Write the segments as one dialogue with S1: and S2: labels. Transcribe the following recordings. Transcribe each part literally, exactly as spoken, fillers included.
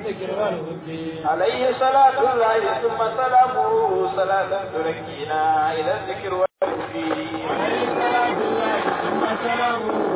S1: الذكر والهدي
S2: عليه صلاة الله ثم سلامه صلاة تركينا إلى الذكر والهدي
S1: عليه صلاة الله ثم سلامه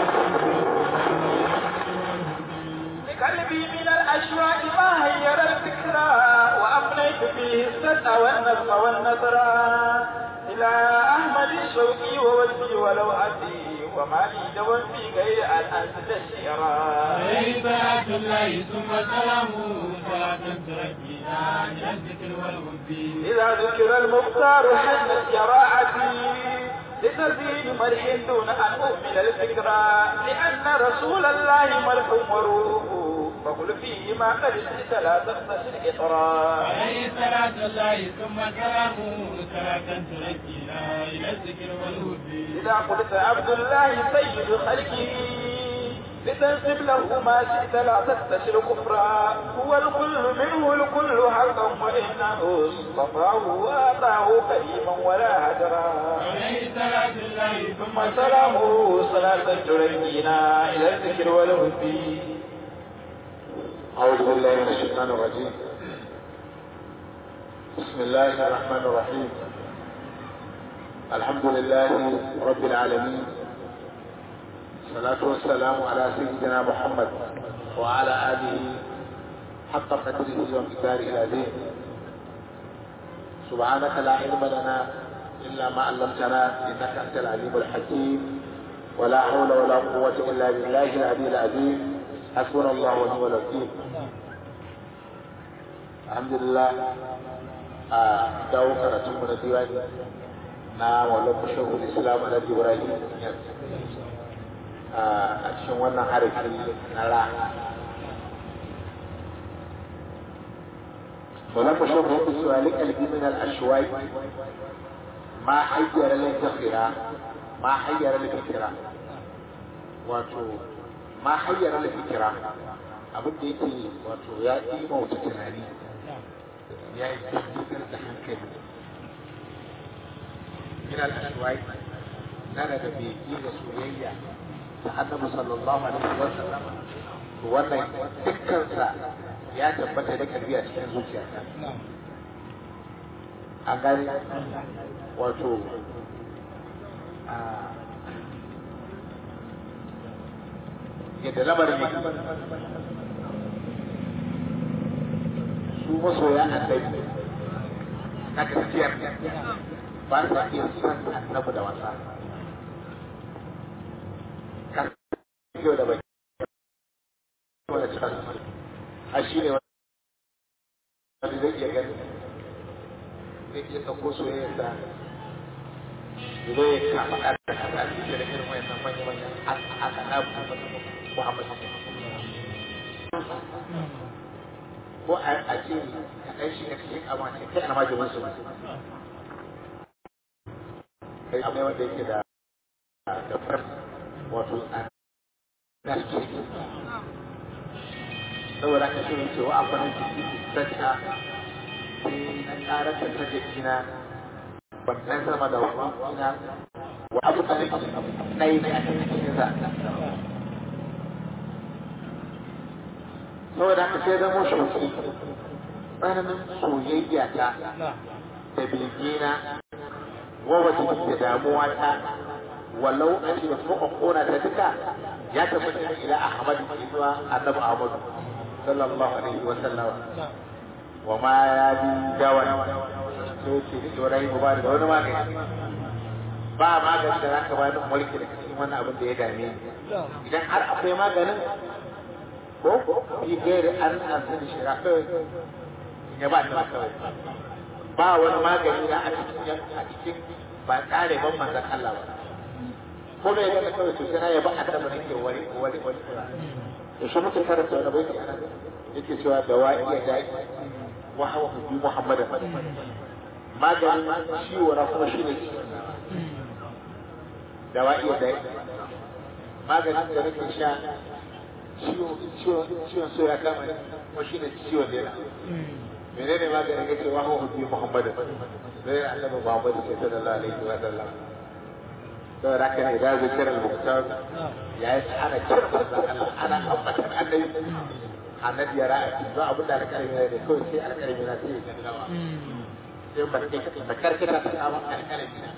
S2: قلبي من الأشواق ما هير الذكرى وأبنيت فيه السد والنظم والنثرى إلى أحمد الشوقي ووجهي ولو أتي وما لي دوا في غير أن أنت الشعرى
S1: عليه صلاة الله ثم سلامه صلاة تركينا إلى الذكر والهدي
S2: إذا ذكر المختار حنت شراعتي لتزيد مرح دون أن أؤمن الفكرة لأن رسول الله مرح وروح فقل فيه ما قد شئت لا تختصر إطرا
S1: عليه صلاة الله ثم سلامه صلاة تركينا إلى الذكر والهدي
S2: إذا قلت عبد الله سيد خلقه لتنسب له ما شئت لا تستشر كفرا هو الكل منه الكل حقا وإنه اصطفاه وآتاه كريما ولا هجرا
S1: عليه صلاة الله
S2: ثم سلامه صلاة تركينا إلى الذكر والهدي.
S3: أعوذ بالله من الشيطان الرجيم. بسم الله الرحمن الرحيم. الحمد لله رب العالمين، الصلاة والسلام على سيدنا محمد وعلى آله حق قدره ومقداره العظيم. سبحانك لا علم لنا إلا ما علمتنا إنك أنت العليم الحكيم، ولا حول ولا قوة إلا بالله العلي العظيم. حسبنا الله ونعم الوكيل. الحمد لله dawo karatun mu na diwani na wallan shehu islam alhaji ibrahim a cikin wannan harafi na ra wallan shehu ya ce wa liqalbi min al-ashwai ma hayyara lil-zakhira ma hayyara lil-fikra wato ma hayyara lil-fikra abin da yake wato ya yi mawuta tunani ya yi tabbatar da hankali yana da ashwai na daga beki da soyayya da annabi sallallahu alaihi wa sallam to wannan dukkansa ya tabbata da kalbi a cikin zuciyarsa an gani wato a yadda lamarin ne su masoya annabi na gaskiyar ba sa iya son annabi da wasa kan yau da bai wanda cika a shi ne wanda zai iya gani zai iya ɗauko soyayyarsa zai kama ƙarfi a ƙarfi da irin wayannan manya-manyan aka na Muhammad ko a ce ka ɗan shiga cikin amana kai a majalisar su kai abu ne wanda yake da da far wato a gaske saboda ka shirin cewa a kwanan jiki sassa sai na ƙarar da ta jikina wannan sama da wakina wa abu da nake na yi ne a cikin sa saboda haka sai zama shoki tsananin soyayya ta da begina wawace da damuwa ta walau a ce muka kona ta duka ya tabbata ne ila Ahmad ibn Annabi Ahmad sallallahu alaihi wa sallam wa ma ya bi dawan sai ce ni Ibrahim ba da wani magani ba magani da zaka ba ni mulki da cikin wannan abin da ya dame ni idan har akwai maganin ko fi gairi an asali shira kawai ya ba ta kawai ba wani magani na a cikin a cikin ba tsare ban manzan Allah ba ko me ga kawai to sai ya ba annabi ne ke wari wari wari to shi muke karanta wannan baiti anan yake cewa da wa'iya dai wa hawa bi Muhammadan maganin ciwo na kuma shine da wa'iya dai maganin da nake sha ciwon so ya kama ne kuma shi ne ciwon da yana menene maganin ya ce wa hawa hujji muhammadu zai annabi muhammadu sai sallallahu alaihi wa sallam saboda haka ne da zikirar muktar ya yi ana kirkar ana ambatan annabi annabi ya ra'a ba abin da alƙalami ne kawai sai alƙalami na sai ya gaggawa sai ba kai ba karkata ta kama alƙalami na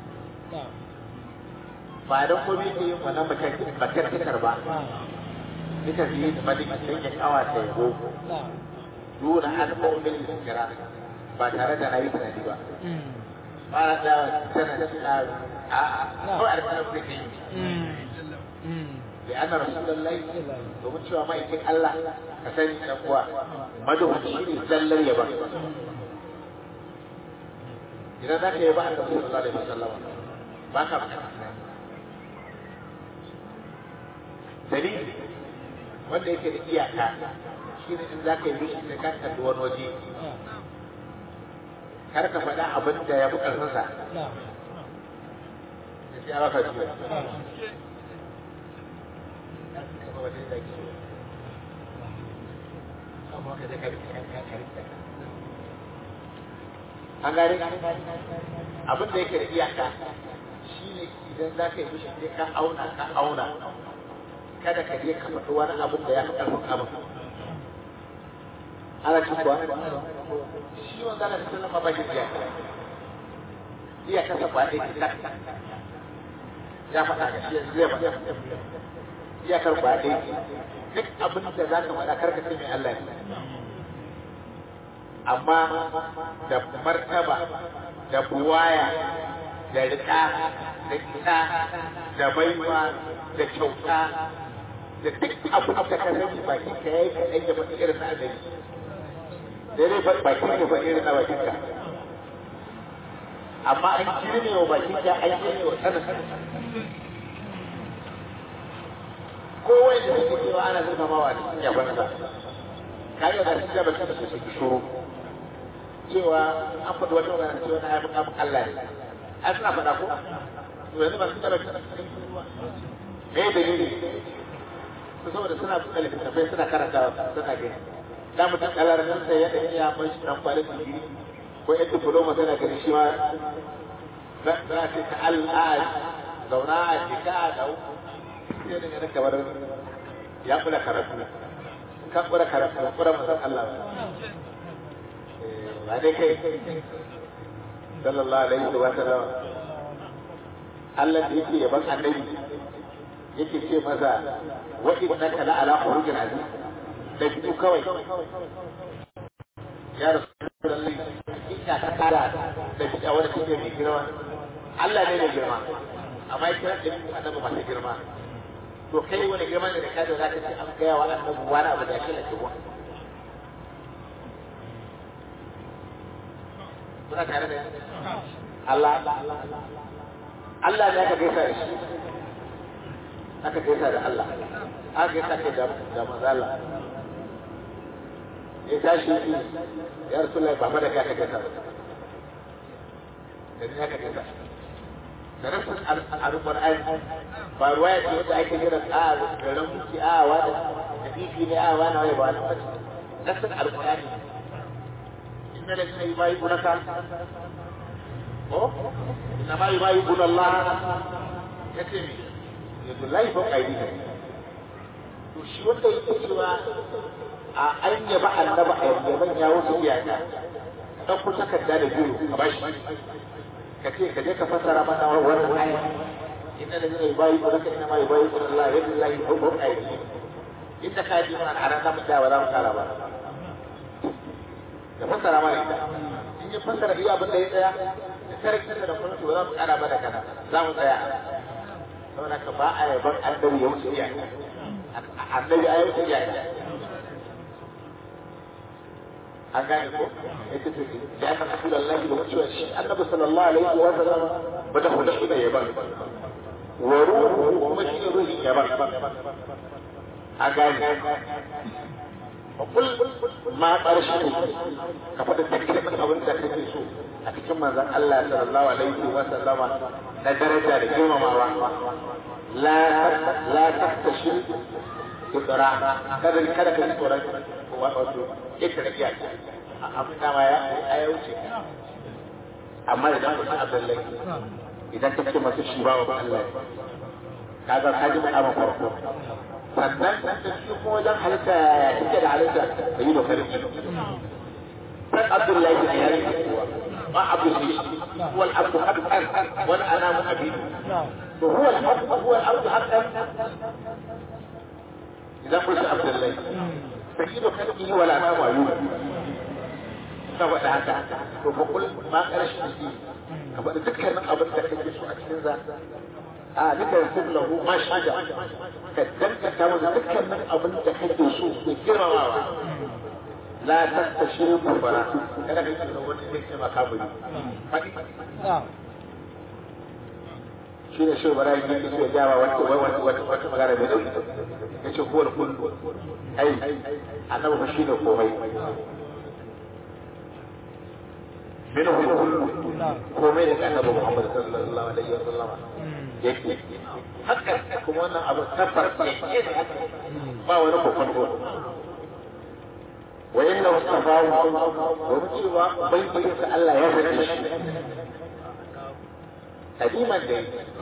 S3: ba don ko bai yin wannan ba karkatar ba ita biyu da malik sai ya kawa ta yabo duna an mu'min kira ba tare da nayi tunani ba ba na da tana da a a ko alƙalami ne لأن رسول الله domin cewa ma'aikin Allah ka sani ɗan uwa madawar shi ne zallar yaba idan za ka yaba a kan sallallahu alaihi wasallam ba ka buƙatar dalili wanda yake da iyaka shi ne in za ka yi mishi sai ka kalli wani waje kar ka faɗa abin da ya fi ƙarfinsa da sai aka juya an gane abin da yake da iyaka shi ne idan za ka yi mishi sai ka auna ka auna kada ka je ka faɗi wani abin da ya fi ƙarfin abin ana ci kuwa shi wanda na cikin lama ba shi iyaka iyaka sa ba ɗaya ke ya faɗa ka shi zai faɗa iyakar ba ɗaya duk abin da za ka faɗa karka ce mai Allah ne amma da martaba da buwaya da riƙa da ita da baiwa da kyauta da duk abin da ka sani baki ka yayi ka ɗan yaba irin na annabi dai baki ka ba irin na bakin ka amma an girme wa bakin ka an girme wa sanin kowai da suke cewa ana zurfamawa da cikin yaban sa kayan da sun jaba su su shuru cewa an faɗi wata magana cewa na yafi kafin Allah ne an suna faɗa ko to yanzu ba su jaba su me dalili su saboda suna buɗe littattafai suna karantawa suna gani da mutum ƙalarnin sai ya ɗan iya mai shi ɗan kwalin digiri ko yan diploma tana gani shi ma za a ce ta al'ad zauna a jika a ɗau sai daga nan kamar ya kula karatu ka kula karatu ka kula mazan Allah ba dai kai sallallahu alaihi wa sallam Allah da yake yaban annabi yake ce maza wa innaka la ala khurujin aziz da biyu kawai ya rasulullahi ina ta kara da biya wani kike mai girma Allah ne mai girma amma ya kira da annabi masu girma to kai wani girman da ka da za ka ce an gaya wa annabi wani abu da ya kila kiwa kuna tare da Allah Allah ne aka gaisa da shi aka gaisa da Allah aka gaisa ke da da manzala ya tashi ya Rasulullahi ba ma da ka gaisa da ni aka gaisa da rasul al-Qur'an ba ruwaya ce wanda ake jira a garin muki a wani da bibi ne a wani wai ba wani ba rasul al-Qur'an inna ladina yubayyi'unaka ko inna ma yubayyi'una Allah yace mi yadullahi fa qaidi to shi wanda yake cewa a an yaba annaba a yaban ya wuce iyaka dan ku takarda da biyu a bashi ka ce ka je ka fassara mana wannan aya inna da zai bayi ko naka inna ma yubayi ko Allah ya billahi hukum ayi inda ka ji mana aran da mutawa ba za mu kara ba da fassara mana ita in ya fassara iya abin da ya tsaya da karakter da kuma ba za mu kara ba da kana za mu tsaya saboda ka ba a yaban annabi ya wuce iyaka annabi ya wuce iyaka an gane ko ita ce da aka rasu da Allah da cewa shi annabi sallallahu alaihi wa sallam ba da hudu da yaban wa ruhu kuma shi ne ruhi yaban an gane wa kul ma qarshi ka fada dukkan abin da kake so a cikin manzon Allah sallallahu alaihi wa sallama na daraja da girmamawa la la taktashir kudura kada kada ka tsoron wato ita da iya abin da ma ya wuce amma idan ku san Abdullahi idan ka ce masu shi bawa Allah kaga ka ji mu'amala farko sannan shi kuma wajen halitta ya cike da halitta da yi dokar san Abdullahi bin Yari ma Abdul Shi huwa al-abdu haqqan wal anamu abidu to huwa al-abdu huwa al-abdu haqqan idan kun san Abdullahi sayyidu khalqihi wal anamu abidu saboda haka to fa kul ma qarashi shi ka faɗi dukkanin abin da kake so a cikin za a duka yasin lahu ma shida ka danganta masa dukkanin abin da kake so da girmamawa la tastashiru kubara kada ka yi wani zai ce maka buri faɗi shi ne shi bara yi ne ya jawa wata wata wata magana mai dauki ya ce kowar kullu ai annabi fa shi ne komai minhu kullu komai da annabi Muhammad sallallahu alaihi wasallam yake haka kuma wannan abu tabbas yake ba wani kokon ko wa inna mustafahu wa cewa bai bai ta Allah ya sani shi kadiman da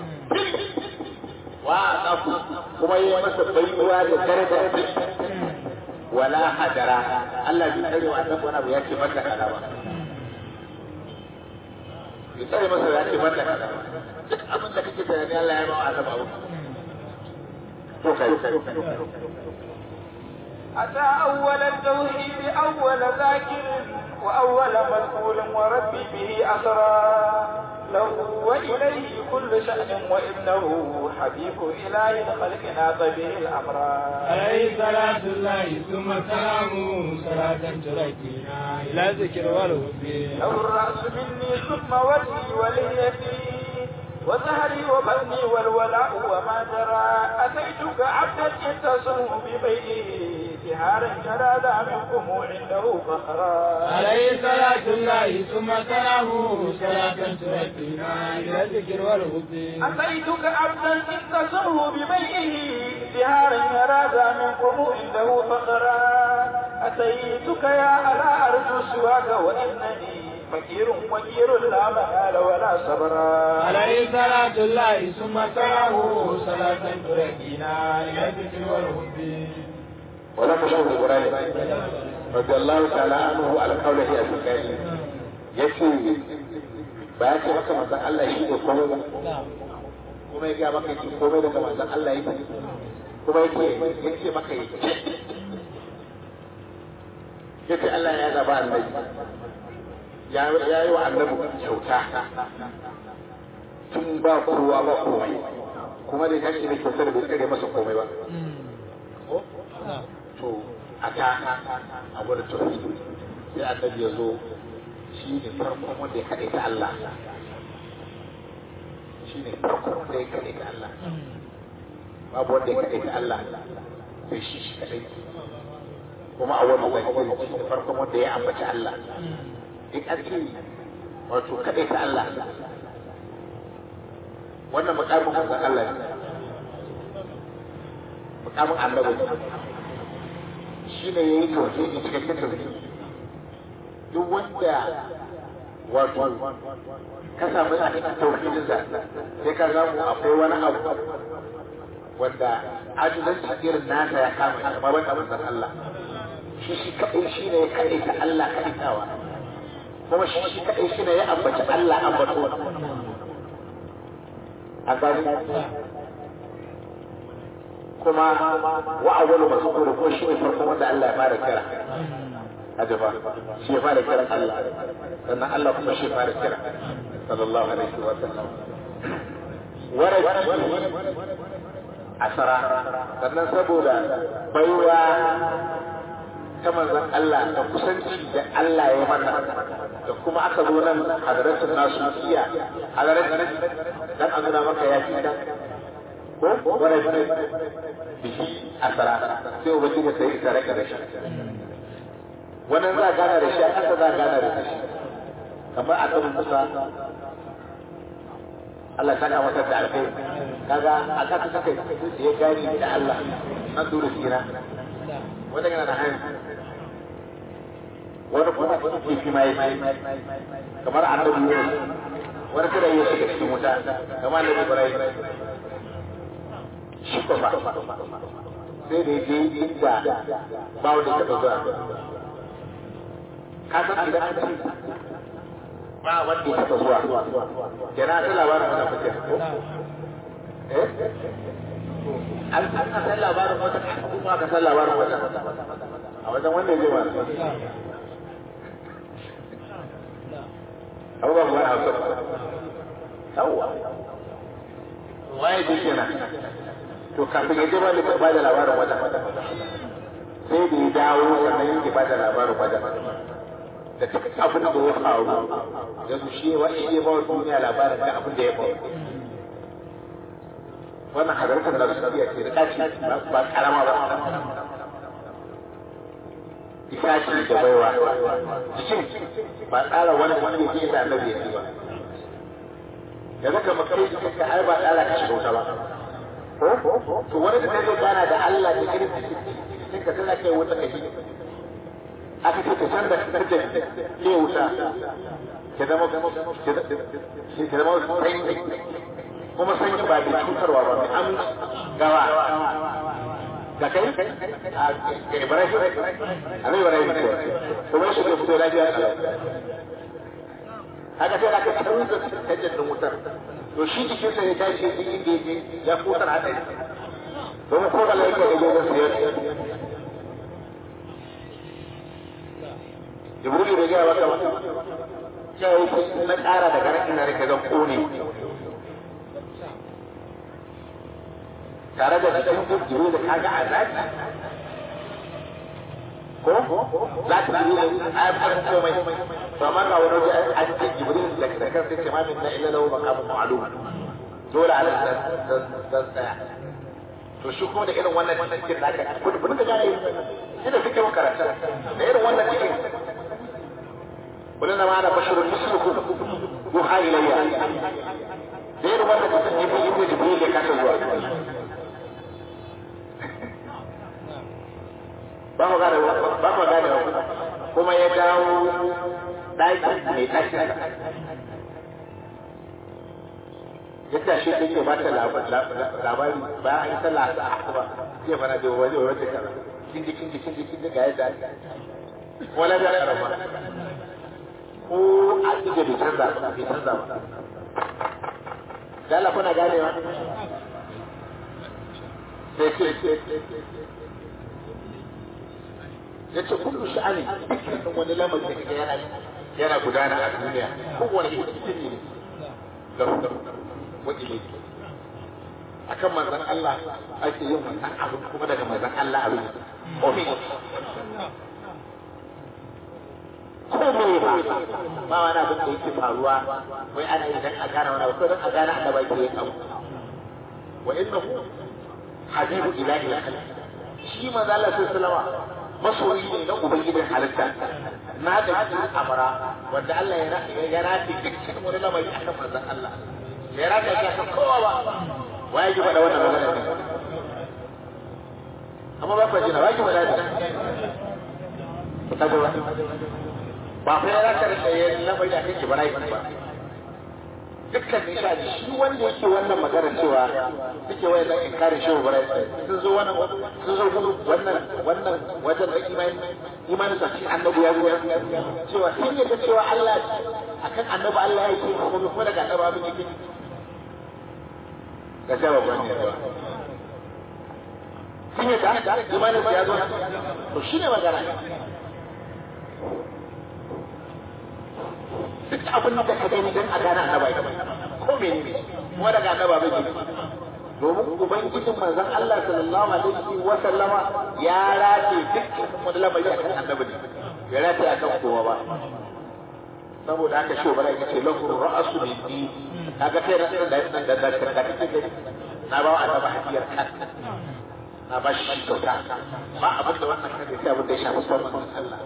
S3: wa qafu kuma yayi masa baiwa da daraja wala hadara Allah bai tsare wa annabi wani abu ya ce mata kaza ba bai tsare masa ya ce mata kaza ba duk abin da kake tunani Allah ya ba wa annabi abu to kai
S2: أتى أول التوحيد أول ذاكر وأول مسؤول وربي به أسرى له وإليه كل شأن وإنه حبيب إله الخلق ناط به الأمر
S1: عليه صلاة الله ثم سلامه صلاة تركينا إلى ذكر والهدي
S2: له الرأس مني ثم وجهي وليتي وزهري وبني والولاء وما جرى أتيتك عبدا يتصم ببيته سهارا جراد منكم عنده فخرا
S1: عليه صلاة الله ثم سلامه صلاة تركينا إلى الذكر والهدي
S2: أتيتك عبدا يتصم ببيته سهارا جراد منكم عنده فخرا أتيتك يا ألا أرجو سواك وإنني فقير وكير لا مهال ولا صبرا
S1: عليه صلاة الله ثم سلامه صلاة تركينا إلى الذكر والهدي
S3: ولم يشهد إبراهيم رضي الله تعالى عنه على قوله الثاني يكفي ba ya ce maka manzon Allah shi ne komai ba kuma ya ga maka shi komai daga manzon Allah yake kuma yake yake maka yake yake Allah ya zaba annabi ya yi wa annabi kyauta tun ba kowa ba komai kuma da yake ne kyautar bai tsare masa komai ba to a ta a gwada tauhidi sai annabi ya zo shi ne farkon wanda ya kaɗe ta Allah shi ne farkon wanda ya kaɗe ta Allah babu wanda ya kaɗe ta Allah sai shi shi kaɗai kuma a wani zahiri shi ne farkon wanda ya ambaci Allah duk an ce wato kaɗe ta Allah wannan mukamin manzon Allah ne mukamin annabi shi ne ya yi tauhidi cikakken tauhidi duk wanda wato ka samu a cikin tauhidinsa sai ka samu akwai wani abu wanda ajizanci irin nasa ya kama shi amma wanda manzon Allah shi shi kaɗai shi ne ya kaɗai ta Allah kaɗaitawa kuma shi shi kaɗai shi ne ya ambaci Allah ambato a gani kuma wa awwalu mas'ul ko shi ne farkon wanda Allah ya fara kira ajafa shi ya fara kiran Allah sannan Allah kuma shi fara kira sallallahu alaihi wa sallam waraji asara sannan saboda baiwa ta manzon Allah da kusanci da Allah ya mana da kuma aka zo nan hadaratul nasukiya hadaratul dan an nuna maka ya fita ko waraji bihi asara sai ubangiji sai ya raka da shi wannan za a gana da shi a ƙasa za a gana da shi kamar a kan musa Allah saka masa da alkai kaga a ƙasa saka ya gani da Allah na dole sina wanda yana da hannu wani kuma ke fi mai kamar annabi Yunus wani kada ya shiga cikin wuta kamar annabi Ibrahim shi ko ba sai da je inda ba wanda ya taɓa zuwa ka san idan an ce ba wanda ya taɓa zuwa kenan ta labarin wannan fitar ko eh an san labarin wata kuma ka san labarin wata a wajen wanda ya je ba abubuwa ba a hausa yawwa waye ji kenan to kafin ya je ba da ba da labarin wajen sai da ya dawo sannan yake ba da labarin wajen da duk abin da ya faru yanzu shi wa shi ba wa duniya labarin da abin da ya faru wannan hadarkar da su iya ce da kaci ba karama ba ita ce da baiwa jikin ba tsara wani wani ya ce da annabi ya ce ba da zaka makai jikin ka ai ba tsara ka shiga wuta ba to wani da zai gana da Allah da irin cikin ka tana kai wuta kai aka ce ka san da karje ke wuta ke zama ke zama sanyi kuma sanyi ba da cutarwa ba mai amin gawa ga kai a Ibrahim a mai Ibrahim ko kuma shi ke fito lafiya haka sai aka canza canjin din wutar to shi jikin sa ya tashi din inda yake ya futar hadari domin ko Allah yake da gogon sa ya Jibril bai ga wata wata sai na ƙara daga ran ina rike zan kone tare da cikin Jibril da kaga azabi ko za ta yi ayyukan komai to amma ga wani waje an ce Jibril da da kansa ce ma min na illa lahu maqamun ma'lum dole ala dan tsaya to shi ko da irin wannan cikin da aka kun kun ga gane ina fike mun karatu da irin wannan cikin kullun ma ana bashirun mislukum yuha ilayya da irin wannan cikin ne bi Jibril da kansa zuwa ba mu gane ba mu gane kuma ya dawo daki mai tashi yadda shi yake ba ta labari bayan an yi sallah a asuba zai fara da waje waje kaza kinji kinji kinji kinji ga yadda wala da karama ko a cije bai canza ba bai canza ba dala kuna ganewa sai ce ya ce kullu sha'ani dukkan wani lamari da kaga yana yana gudana a duniya kowane ilimi ne da wakili akan manzon Allah ake yin wannan abu kuma daga manzon Allah abin komi komi ba ba wani abin da yake faruwa wai ana yi dan a gane wani abu ko dan a gane annabi ke yin abu wa innahu habibu ilahi al-khalq shi manzon Allah sallallahu alaihi wasallam masoyi ne na ubangijin halitta na da cikin amara wanda Allah ya ya rafi dukkan wani lamari a kan manzon Allah ya rafi ya kan kowa ba waye ji faɗa wannan magana ne amma ba ku jina waye ji faɗa ne kaga ba fa ya rafi da ya lamari da kake bara ba dukkan nishadi shi wanda yake wannan magana cewa suke wayar da inkarin shehu bara sun zo wannan sun zo wannan wannan wajen da imani imani sa cikin annabi ya zo cewa sun yadda cewa Allah akan annabi Allah yake kuma kuma daga annabi abin yake ga sabab wannan ne sun yadda imani sa ya zo to shine magana duk abin da ka gani dan a gane annabi ko menene kuma daga annabi bai domin ubangijin manzon Allah sallallahu alaihi wa sallama ya race dukkan wani lamari akan annabi ya race akan kowa ba saboda haka shi bara yake lahu ra'su minni kaga kai da da da da da kake na ba annabi hadiyar kan na ba shi kyauta ba abin da wannan kake sai abin da ya shafi sunan Allah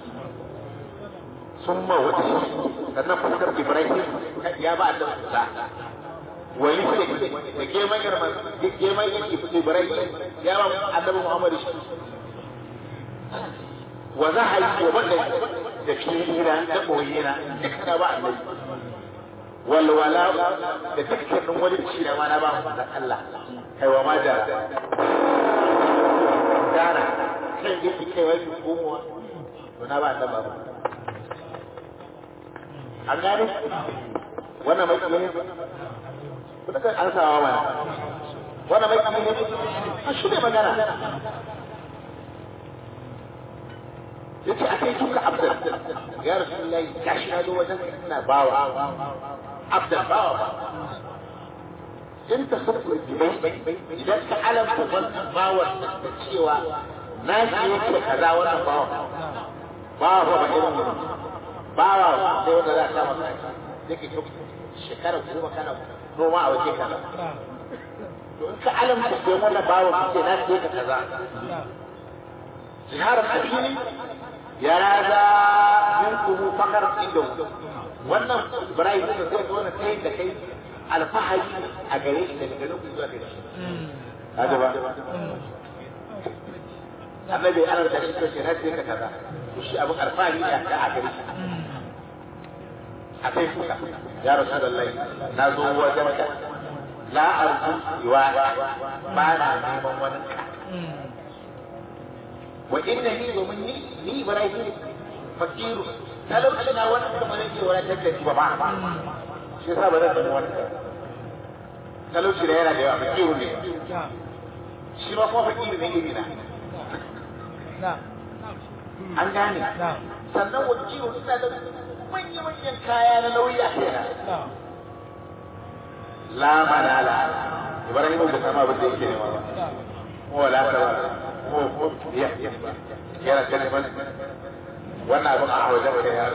S3: ثم وجهه sannan fuskar Ibrahim ya ba Allah sa wani sai da geman girman geman yake Ibrahim ya ba Annabi Muhammad shi wa zahai wa bada da kira da boyina duka ba Annabi wal wala da dukkan wani ci da ma na ba Allah kai wa ma da gudana kan yake kai wani komowa to na ba dan babu an gane wannan mai kamar ne kuma kan an sawa mana wannan mai kamar ne a shi ne magana yace akai duka abdul ya rasulullahi gashi na zo wajen ina bawa abdul bawa in ta sabbu idan ka alamta wannan bawan da cewa na shi yake kaza wannan bawa bawa ba irin bawa sai wanda za ka maka yake to shekara goma kana noma a waje kaza to in ka alamta sai wannan bawa kace na shi yake kaza ziharar kabili ya raza minkumu fakar inda wannan Ibrahim da zai zo na kai da kai alfahari a gare shi daga garin zuwa gare shi kaga ba annabi ana da shi kace na sai ka kaza to shi abin alfahari ne a gare shi a kai kuka ya rasulullahi na zo wajen ka la arzu wa ba na neman wani wa inna ni domin ni ni Ibrahim fakiru talauci na wani kuma nake wani tattaci ba ba shi yasa ba zan samu wani talauci da yana da yawa fakiru ne shi ma kuma fakiru ne iri na an gane sannan wakilu ina da manya-manyan kaya na nauyi a kaina la manala Ibrahim bai sama abin da yake nema ba wala ta ba yana kalmar wannan abin a wajen ka ya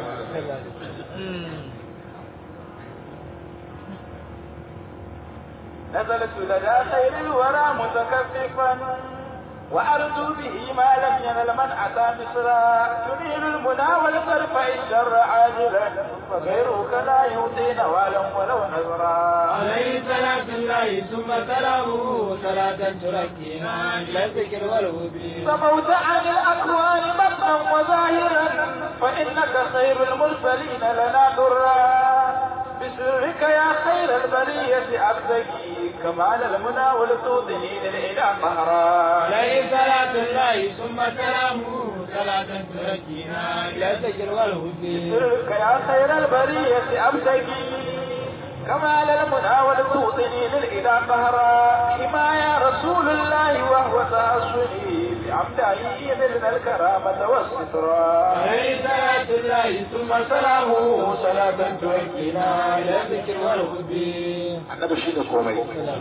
S2: نزلت لدى خير الورى متكففا وأرجو به ما لم ينل من أتى مصرا تنيل المنى والصرف الشر عاجلا فغيرك لا يعطي نوالا ولو نذرا
S1: عليه صلاة الله ثم سلامه صلاة تركينا إلى الذكر والهدي
S2: سموت عن الأكوان بطنا وظاهرا فإنك خير المرسلين لنا درا بسرك يا خير البرية أبتغي كمال المنى ولتوضني للإله قهرا
S1: عليه صلاة الله ثم سلامه صلاة تركينا إلى الذكر والهدي
S2: بسرك يا خير البرية أبتغي كمال المنى ولتوضني للإله قهرا كما يا رسول الله وهو تأصلي بعمده من الكرامة والسترا
S1: عليه صلاة الله ثم سلامه صلاة تركينا إلى الذكر والهدي
S3: annabi shi ne komai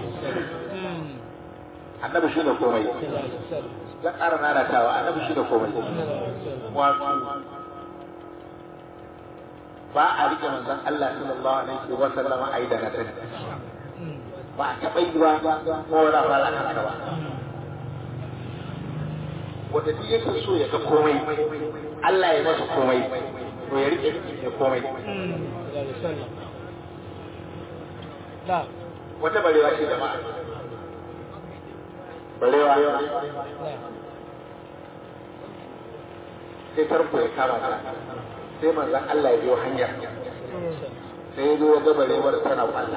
S3: annabi shi ne komai ya ƙara nanatawa annabi shi ne komai wato ba a rike manzon Allah sallallahu alaihi wa sallam a yi da nasani ba a taɓa yi ba ko wala fara haka ba wanda duk yake so ya ga komai Allah ya masa komai to ya rike ya komai wata barewa ce jama'a barewa sai tarko ya kama ta sai manzan Allah ya biyo hanyar sai ya zo ya ga barewar tana kwalla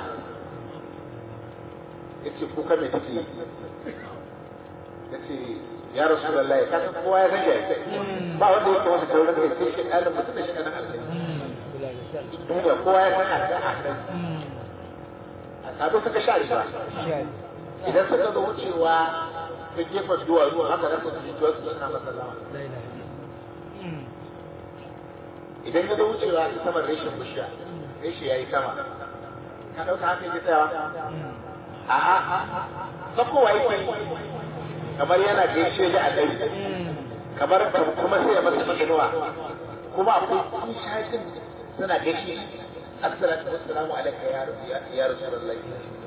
S3: ya ce kuka mai take ya ce ya rasu da Allah ya kasan kowa ya sanya ba wanda ya kawo sauran kai sai shi ɗalin mutum da shi ɗanin alƙali kowa ya sanya ta a kado suka sha riba idan suka zo wucewa ta gefen duwatsu haka za su ji duwatsu suna masallama idan ya zo wucewa ta saman reshen bishiya reshe ya yi sama ka ɗauka haka yake tsayawa a'a sakowa yake kamar yana gaishe da a ɗari kamar kuma sai ya masa maganuwa kuma akwai kun shafin suna gaishe assalatu wassalamu alaika ya ya rasulullahi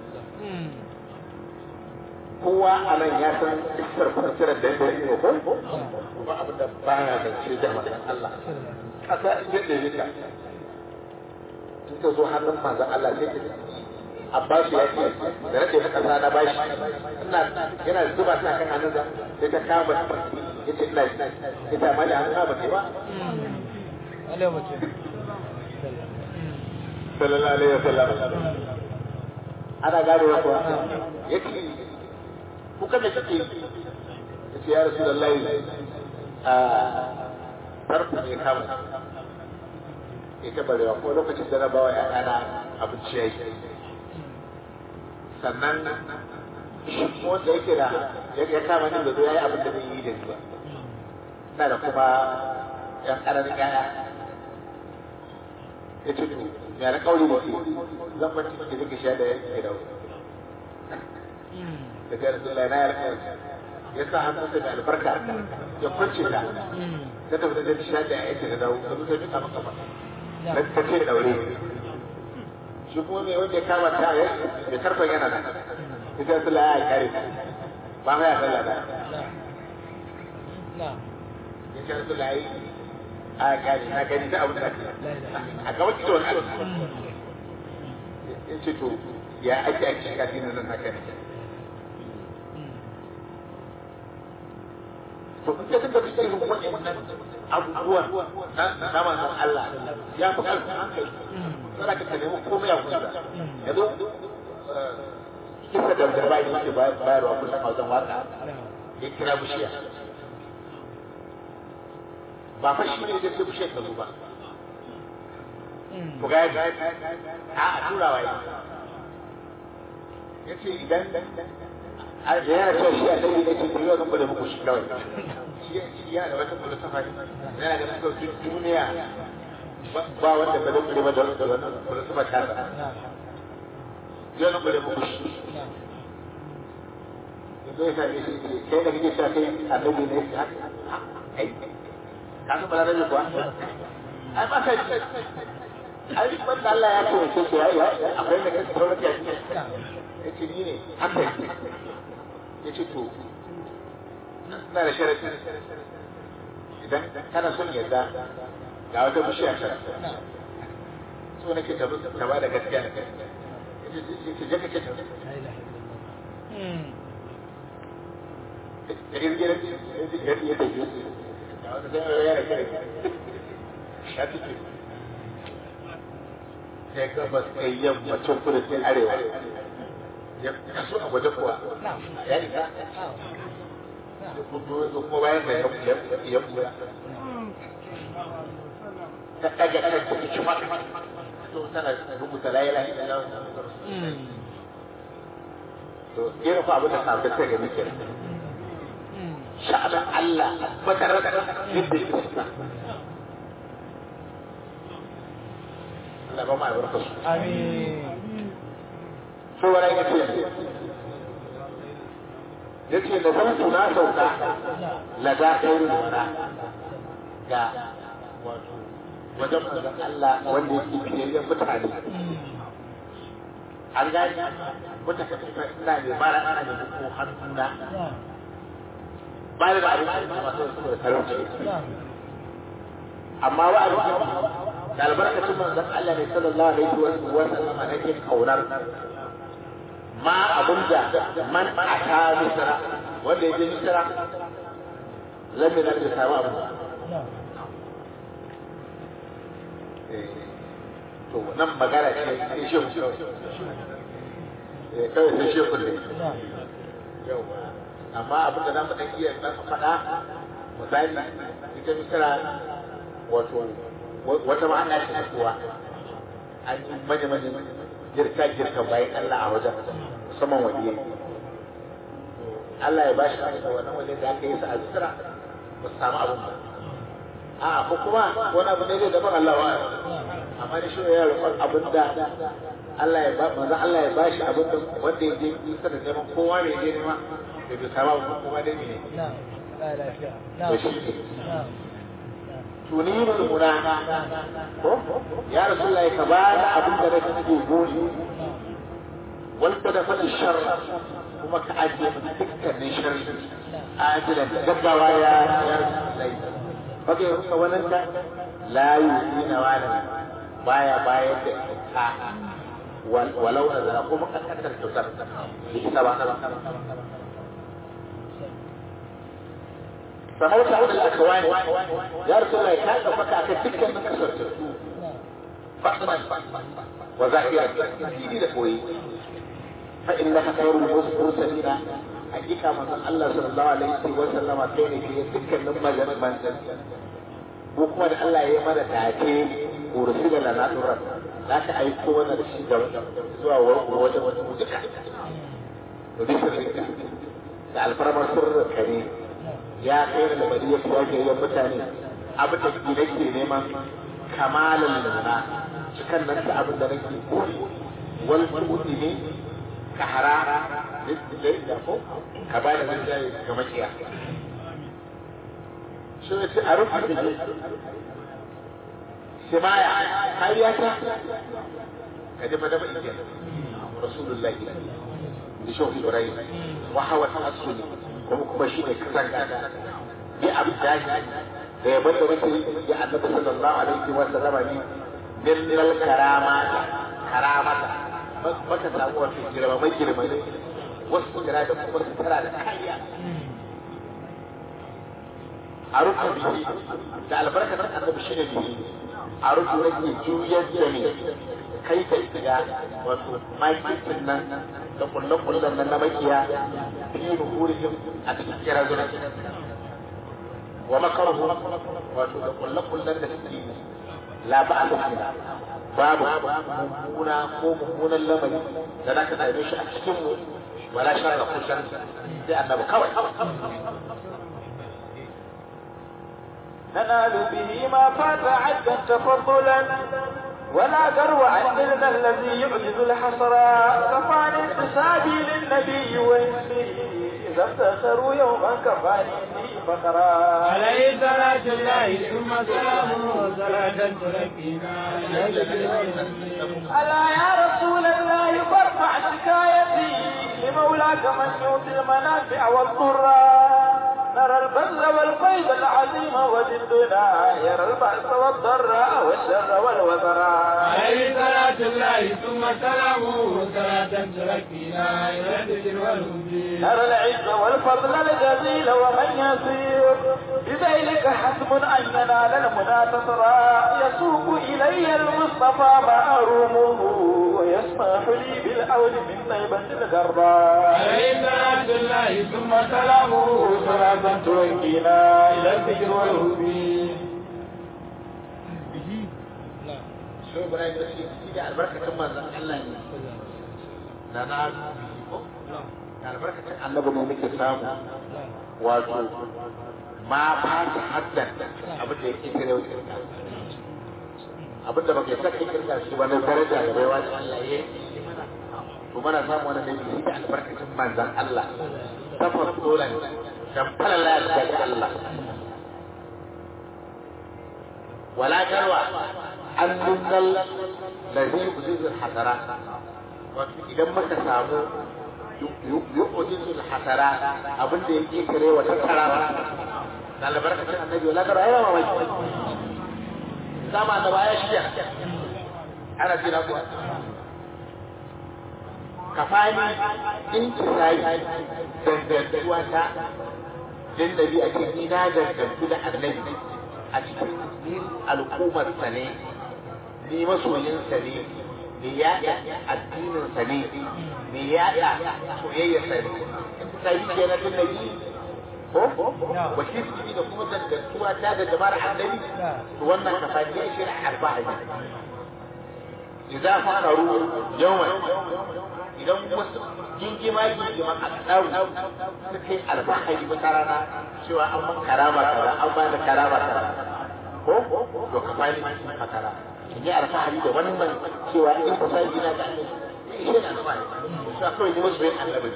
S3: kowa a nan ya san iskar fasirar da ya yi ko kuma abin da ba ya zance da manzon Allah kasa yadda yake in ka zo hannun manzon Allah sai ka Abbas ya ce da nake na kasa na bashi ina yana zuba ta kan hannun da sai ta kama yace ina ita ma da an kama ce ba
S1: alaihi wasallam
S3: sallallahu alaihi wasallam ana gane wa kuwa yake kuka me kake yace ya rasulullahi a tarku ne kama ita barewa ko lokacin da na bawa ƴaƴana abinci yayi sannan shi wanda yake da ya kama ni da zo yayi abin da zai yi da ni ba ina da kuma ƴan ƙananan ƴaƴa ya ce to ya na kauri da ke zan bacci da nake sha da yake da da ga Rasulullahi na ya alƙawari ya sa hannunsa da albarka ya kwance ta ta tafi da sha da yake da dawo da zuwa duka maka ba na ta ce daure shi kuma mai wanda ya kama ta ya da karfan yana nan ita Rasulullahi ya kare ba ma ya sallah da ya ce Rasulullahi a gani na gani ta abu da a gaba ki wani abu ya ce to ya ake ake shiga dinin nan haka ne to in ka tunka cikin irin waɗannan abubuwan na manzon Allah ya fi ƙarfin hankali sai ka nemi komai a kusa yanzu kisa da jarba ne yake bayarwa kusan a wajen waka ya kira bishiya ba fa shi ne da ke bushe ka zo ba ku ga a a turawa ya yace idan a yana cewa shi a sai da ce yau zan bude muku shi kawai shi yana da wata kula safari yana da suka duniya ba wanda ba zai bude ba da wannan kula safari ta yau zan bude muku shi yanzu ya sami shi kai da kake cewa kai annabi ne ai kasu ba da kuwa ai ba kai ai ban da Allah ya ce ce ai akwai da kake tsoro ya ce yace ni ne haka yace to na da sharadi idan kana son yadda ga wata bishiya ta so nake ta ta ba da gaskiya ne yace yace je kace ta mm eh eh eh eh wata sai ya rake ya fito sai gabas kai yammacin kudu sai arewa ya kaso a waje kuwa ya isa kuma bayan da ya kura ta ɗaga kan ta cikin mata to tana rubuta la ilaha illallah to irin fa abin da sabbin sai ga muke sha'anin Allah tabbatar da yadda yake suka Allah ba ma albarka su amin so wala yake yace da zan tuna sauka la da khairu wala ga wato wajen manzon Allah wanda yake biyayyen mutane an gani mutane ina ne mara ana da ko hannuna ba da abin da masu da talauci amma wa abin da albarkacin manzon Allah ne sallallahu alaihi wa sallam nake kaunar ma abin da man ata misra wanda ya je misra lamme na da samu abu to nan magana ce sai shi eh kawai sai shi kullum yawa amma abin da zamu dan iya dan faɗa misali ita misra wato wata ma'ana ce ta kuwa an yi manya manya girka girka bayan Allah a wajen musamman waje Allah ya bashi da wannan waje da aka yi sa a misra ba su samu abin ba a ko kuma wani abu ne zai daban Allah wa amma da shi ya roƙon abin da Allah ya ba manzo Allah ya bashi abin da wanda ya je isa da neman kowa ne je nema da bai samu abin kuma dai ne na'am la lafiya na'am tunirul munana ko ya rasulullahi ka ba da abin da nake gori wanda da fadi sharra kuma ka ajiye dukkanin sharri ajilan gaggawa ya ya rasulullahi fage ruka wannan ta la yusina wala baya bayar da ka walau da kuma kakkar tutar ita ba فموت عود الأكوان يا رسول الله كان فكا كتكا من كسرته فقما وزاكيا سيدي لكوي فإنك خير المرسلين hakika manzon Allah sallallahu alaihi wa sallama kai ne ke dukkanin maganar manzon ko kuma da Allah ya yi mana dace ursi da lanatura za ka aiko mana da shi zuwa wajen wata duka to bisa da alfarmar sirrinka ne ya kai da lamari ya fi yake yin mutane abin da ke nake neman kamalin luna cikan nan ta abin da nake kuri wal kudi ne ka hara da ko ka ba da zan jaye ga makiya shi ne ce a rufe da ne shimaya kariya ta ka ji madaba ike rasulullahi da shofi ibrahim wa hawa ta'assuli kuma kuma shi ne kasan gada bi abin daji da ya bada wata ya annabi sallallahu alaihi wa sallam ne min karama karamata maka samu wata girma mai girma ne wasu kira da kuma su tara da kariya a rufe bihi da albarkar annabi shi ne bihi a rufe rage juyar da ne kai ka shiga wato makitin nan da kullum-kullum nan na makiya fi nuhurihim a cikin kira zuwa wa makaruhu wato da kullum-kullum da suke la ba a cikin babu mummuna ko mummunan lamari da za ka same shi a cikin mu wala sharra ko sharri sai annabi kawai
S2: ننال به ما فات عدا تفضلا ولا جرو عندنا الذي يعجز الحصرا كفاني انتسابي للنبي وإنسي إذا افتخروا يوما كفاني فقرا
S1: عليه صلاة الله ثم سلامه صلاة تركينا
S2: ألا يا رسول الله فارفع شكايتي لمولاك من يؤتي المنافع والضرا نرى البذل والقيد العظيم وجدنا يرى البأس والضراء والشر والوزراء
S1: عليه صلاة الله ثم سلامه صلاة تركينا إلى الذكر والهدي
S2: نرى العز والفضل الجزيل ومن يسير بذلك حسب أن ينال المنى تطرا يسوق إلي المصطفى ما أرومه ويسمح لي بالعود من طيبة الغراء
S1: عليه صلاة الله ثم سلامه صلاة تركينا إلى الذكر والهدي
S3: شو براي نسي سيدي البركة كما الله لا نعم البركة النبي ne muke samu wato ma ba ta haddan abin da yake kare wata kirka abin da baka saka kirka shi ba na daraja da baiwa da Allah ya to mana samu wannan ne da albarkacin manzon Allah tafas dole dan falala daga Allah wala jarwa an dunnal ladhi yujizul hasara wato idan muka samu yujizul hasara abin da yake kare wata karama da albarkacin annabi wala jarwa ya ma mai sama da baya shi ana jira kuwa kafani intisai dangantuwa ta din nabi a cikin ina dangantu da annabi a cikin ni al'ummar sa ne ni masoyin sa ne ni ya addinin sa ne ni ya soyayya sa ne sai ke na din nabi ko wakili da kuma dangantuwa ta da jama'ar annabi to wannan kafani ya shi arba'a ne idan fara ruwa yawan idan wasu gingima gingima a ɗau suka yi alfahari wata rana cewa an man karama kaza an ba da karama kaza ko to ka fani a kara in yi alfahari da wannan cewa in ku sai gina da annabi shi ne alfahari to akwai ne musu yin annabi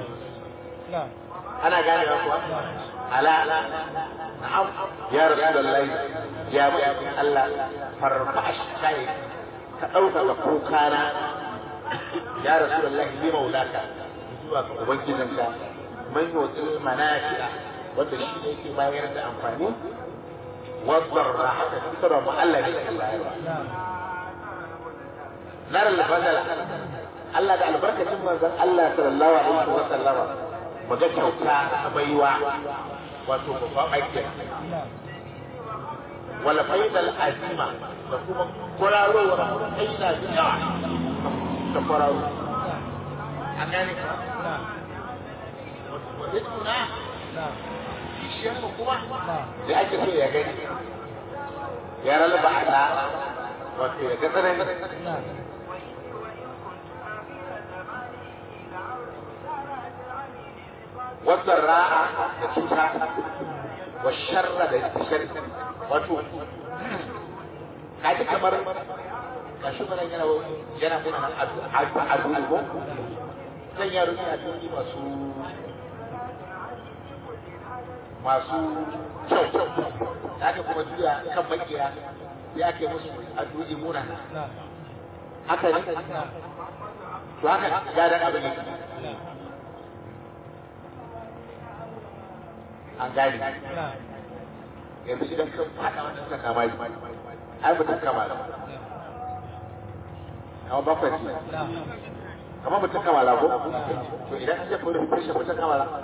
S3: ana gane ba kuwa ala na'am ya rasulullahi ya bi Allah farfa shi ka ɗauka ka kokana ya rasulullahi li maulaka zuwa ga ubangijinka man yutul manafi'a wanda shi ne yake bayar da amfani wadda rahata fitar ma Allah ne ke bayarwa nar al-badal Allah da albarkacin manzon Allah sallallahu alaihi wa sallama maga kyauta ta baiwa wato babban aiki wala faidal azima da kuma kwararowar aina da yawa ta kwararo a gane tuna kishiyar mu kuma da ake so ya gani ya ralaba a ta wato ya ga tsanani wata ra'a da cuta wa sharra da shari wato kaji kamar kashi mana yana yana muna addu'a ko zan yaro ne addu'o'i masu masu kyau da aka kuma juya kan makiya ya ake musu addu'o'i muna haka ne to haka gadan abin ne an gani yanzu idan kan fada wannan ka kama shi ai mutum kama la kama bakwai ce kama mutum kama la ko to idan an jefa wani fashe mutum kama la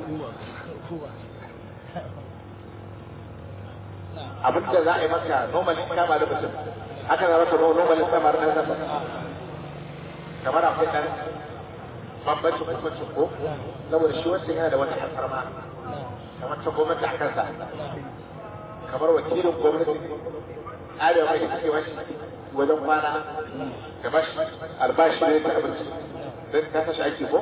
S3: abin da za a yi maka normalin kama da mutum haka za maka normalin kama da nan kamar akwai ɗan bambancin bambancin ko saboda shi wancan yana da wata alfarma kamar ta gwamnati a kansa kamar wakilin gwamnati arewa mai da wani wajen kwana da bashi albashi ne ta abinci don ka tashi aiki ko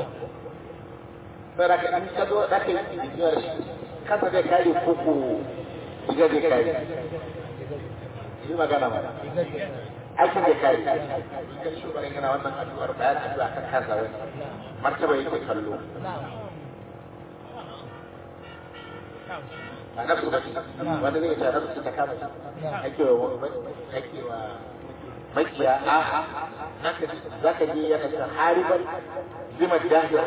S3: sai raka in ka zo za ka yi jikiya da shi kansa zai kare koko diga zai kare yi magana ma aikin zai kare kan shugaban yana wannan addu'ar bayan addu'a kan kansa wani martaba yake kallo a nafsu da wanda zai ta nafsu ta kama ake wa ake wa makiya a za ka ji yana ta haribar zimar dahiyar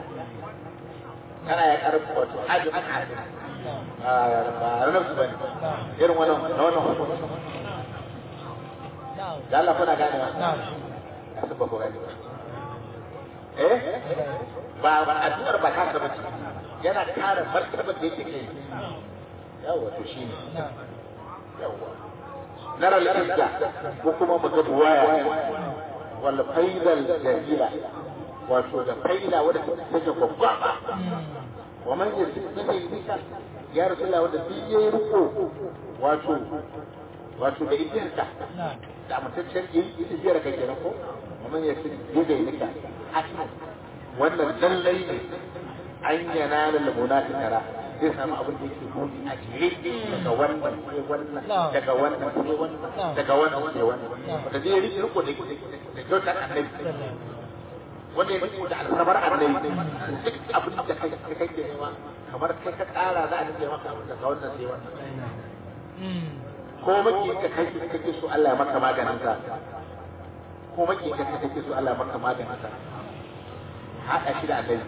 S3: kana ya karfi wato hajji an hajji ba nafsu ba ne irin wannan na wannan hukunci da Allah kuna gane ba a sun ba ku gane ba eh ba ba addu'ar ba kasa ba ce yana kare martabar da yake kai yawa to shi ne yawa nara al-izza ko kuma mu ga buwaya wal faidal jahila wato da faida wadda take gwaggwaba wa man yasbika ya rasulullah wanda duk yayi riko wato wato da idinka da mutaccen idiyar kai kenan ko wa man yasbika nika hakan wannan lallai ne an yana da lamunati tara zai samu abin da yake muni a jere daga wannan sai wannan daga wannan sai wannan daga wannan sai wannan wanda zai rike riko da da kyautar annabi wanda ya rike da alsabar annabi duk abin da kai kai ke nema kamar kai ka tsara za a rike maka abin daga wannan sai wannan ko maki ka kai kake so Allah ya maka maganin ka ko maki ka kake so Allah ya maka maganin ka haɗa shi da annabi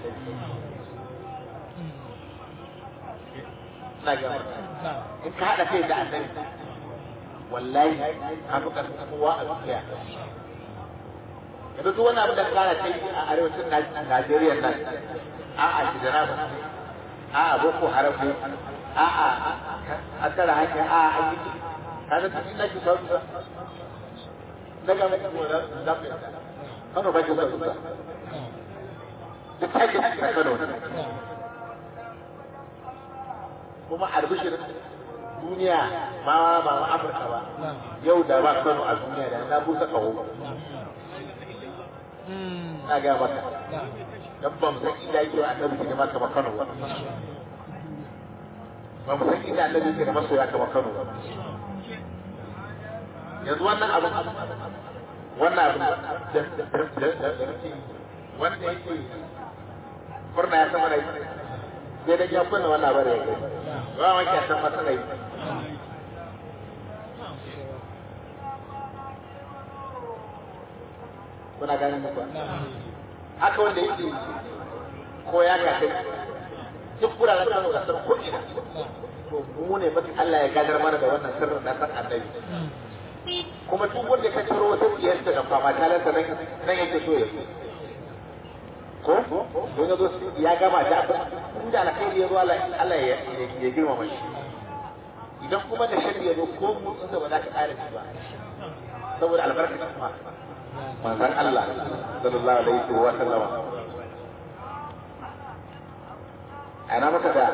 S3: na ga in ka haɗa kai da annabi wallahi ka fi ƙarfin kowa a duniya yanzu duk wani abin da kana kai a arewacin Najeriya nan a'a shi da namu a'a boko haram ne a'a a tsara hanya a'a an yi ka ga cikin nake sauki ba daga mai kuma da zafi kano ba ke sauki ba duk take cikin Kano kuma albishir duniya ma ba ma Afirka ba yau da ba Kano a duniya da na busa kaho na ga maka dan ba mu san inda yake annabi ke maka ba Kano ba ba mu san inda annabi ke masa ya kama Kano ba yanzu wannan abin wannan abin da wanda yake furna ya sama rai sai da ya kunna wannan bare ya kai ba ma ke san masa rai kuna ganin ku haka wanda yake ko ya ga kai duk kuraren Kano da san ko ina to mu ne fa Allah ya gadar mana da wannan sirrin da san annabi kuma duk wanda ka ciro wata kiyarta da fama talansa nan nan yake so ya ko don ya zo ya gama da inda alkhairi ya zo Allah ya girmama shi idan kuma da sharri ya zo ko mutsun da ba za ka kare shi ba saboda albarkacin kuma manzon Allah sallallahu alaihi wa sallama ana maka da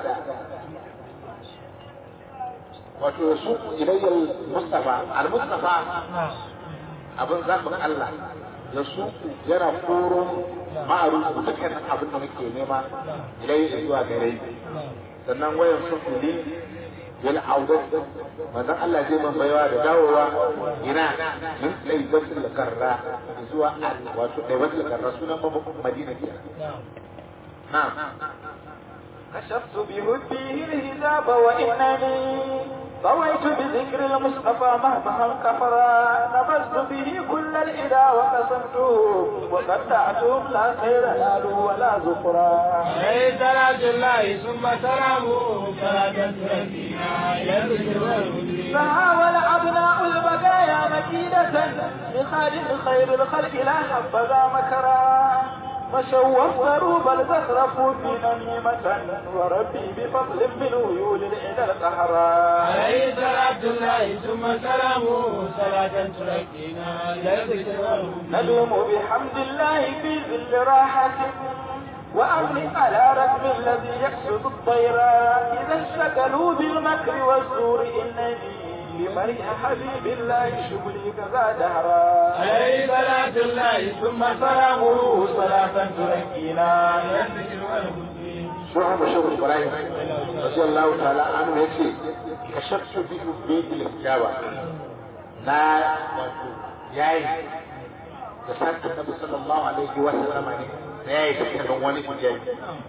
S3: wato su ilayyar Mustafa al-Mustafa abin zaɓin Allah ya su yana koro ma'arufu dukkan abin da muke nema ilayyar zuwa gare sannan wayan su kuli yal audat manzon Allah zai man baiwa da dawowa ina min daibatul karra zuwa wato daibatul karra sunan Madina ke na'am
S2: كشفت بهديه الهجاب وإنني طويت بذكر المصطفى مهما كفرا نبذت به كل الإله وقسمته وقطعتهم لا خير نالوا ولا زفرا
S1: عليه صلاة الله ثم سلامه صلاة تركينا يذكر والهدي
S2: فحاول أبناء البقايا مكيدة لخالق خير الخلق لا حبذا مكرا مشوا وافطروا بل زخرفوا في نميمة وربي بفضل منه يولي إلى القهرا
S1: عليه صلاة الله ثم سلامه صلاة تركينا يذكر والهدي
S2: ندوم بحمد الله في ذل راحة وأمن على ركب الذي يقصد الطير إذا اشتغلوا بالمكر والزور إنني لمن حبيب الله شغلي كذا دهرا
S1: عليه صلاة الله ثم سلامه صلاة تركينا يذكر والهدي
S3: شوها مشهور إبراهيم رضي الله تعالى عنه يكفي كشفت به بيت الإجابة لا yayi da sanin Nabi sallallahu alaihi wa sallam ne yayi dukkan wani hijabi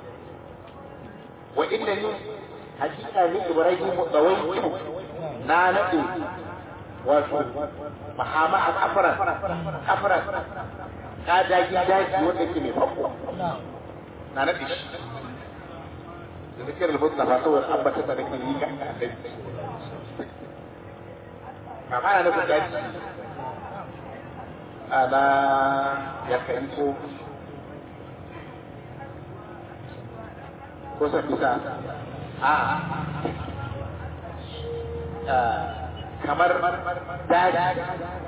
S3: wa innani hakika ni Ibrahim dawaitu na nade wato mahama al-afra afra ka daji daji wanda ke mai fakko na nade shi da zikir al-mustafa saboda ambata da nake yi ga annabi ba kana nufin daji ana ya kai ko ko sa bisa a kamar daji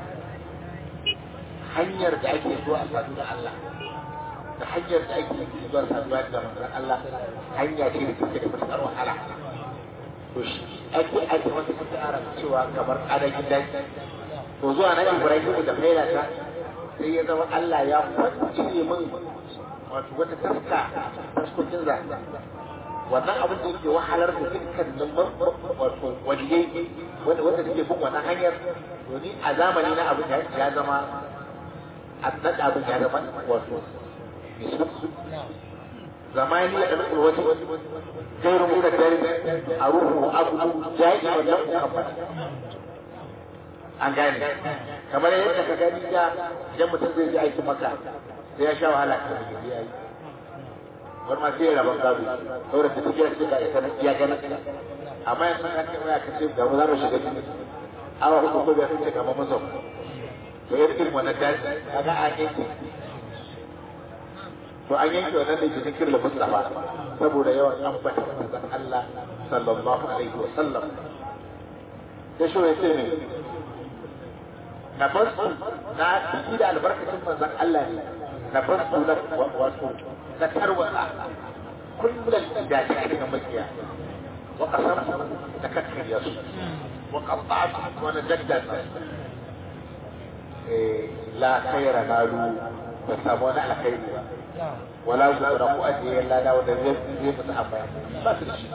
S3: hanyar da ake zuwa sadu da Allah da hanyar da ake zuwa saduwa da manzon Allah hanya ce da take da matuƙar wahala to shi ake ake wata tsara cewa kamar adagin daji to zuwa na Ibrahim da faida ta sai ya zama Allah ya kwance min wato wata taska taskokin za wannan abin da yake wahalar da dukkanin wato waliyai wanda wanda take bin wannan hanyar to ni a zamani na abin ya zama a nada abin ya zama wato zamani da ɗan wata gairu mu da gari a ruhu abu jayi wannan kamfani an gane kamar yadda ka gani da idan mutum zai ji aikin maka sai ya sha wahala kan ya yi wani ma sai ya rabon gado saboda ta tafiya ce ka isa na iya ganin amma yanzu an kai waya ka ce ga mu za mu shiga cikin awa hudu ko biyar ce kamar musa to yadda irin wannan daji kaga a yanke to an yanke wannan da ke cikin kirla mustafa saboda yawan ambata manzon Allah sallallahu alaihi wa sallam sai shi ya ce ne na farko na ciki da albarkacin manzon Allah ne na farko na wato na tarwata kullum da ta cikin makiya wa qasam da kakkariya su wa qatta'at wa najaddat eh la khayra nalu ba samu wani alkhairi ba wala zura ku ajiye lada wanda zai zai mutu amma ba su shi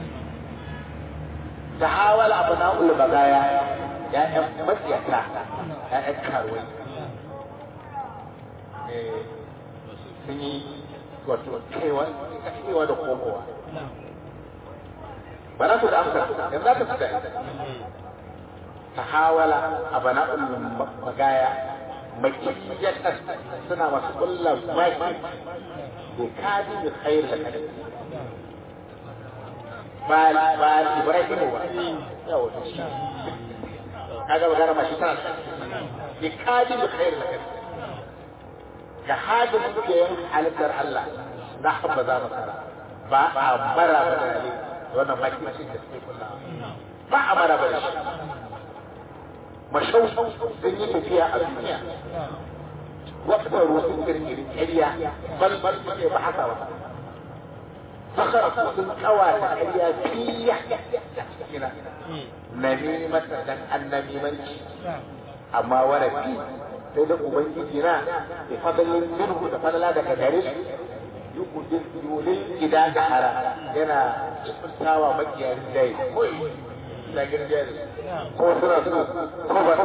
S3: tahawala abna'ul bagaya ya'yan matsiyata ya'yan karuwai sun yi wato kewa da komowa ba na su da amsa yanzu za ta fi da ta hawala a bana'ul magaya makiyar suna masu kulla maki da kadi da khayar da kadi ba ba ibrahim ba yawo da shi kaga magana ma shi tana da kadi da khayar da kadi ga hadin suke yin halittar Allah na habba za mu tsara ba a mara ba da ne wannan makirci da suke kullawa ba a mara ba da shi mashau sun yi tafiya a duniya waktar wasu kirkiri ƙarya bal bal suke ba haka ba fakar sun kawata ƙarya fiya kina namimata dan annamimanci amma wani fi sai da ubangiji na da fadalin minhu da fadala daga gare shi yukudin yulin gida da hara yana tsuntawa makiyayin dai da girgiya ko suna suna ko ba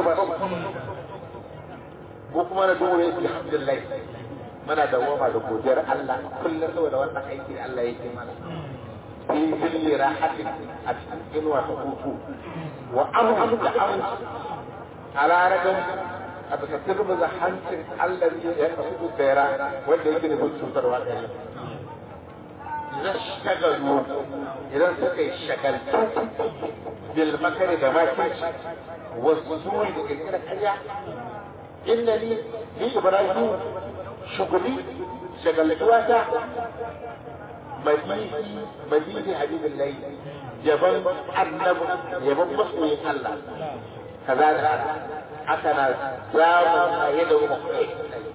S3: ko kuma na dole alhamdulillah muna da goma da godiyar Allah kullum saboda wannan aiki da Allah yake mana fi zilli rahatin a cikin inuwa ta hutu wa amham da amham ala ragan a bisa turmuza hancin Allah ya kasu tsera wanda yake da cutarwa da shi idan shagalu idan suka yi shagaltu bil makari da makinci wasu zuwa da kirkira karya innani ni ibrahim شغلي شغل جواتا مديني مديني حبيب الله يبن أرنب يبن مصوي الله كذلك أتنا زاوة ما يدعو مخيط